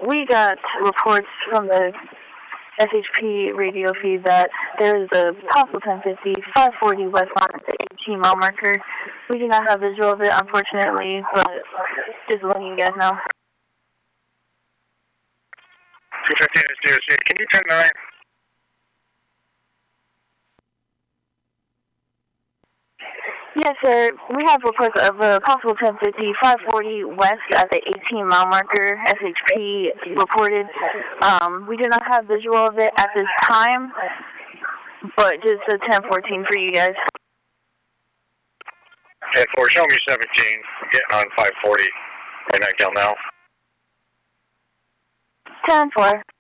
we got reports from the SHP radio feed that there is a possible 1050, 540 West on the 18 mile marker. We do not have visual of it, unfortunately, but just letting you guys know. 215 is DOC. Can you turn 9? Yes, sir. We have reports of a possible 1050, 540 West at the 18 mile marker. SHP reported. We do not have visual of it at this time, but just a 1014 for you guys. 10-4, show me 17. Getting on 540. Right back down now. 10-4.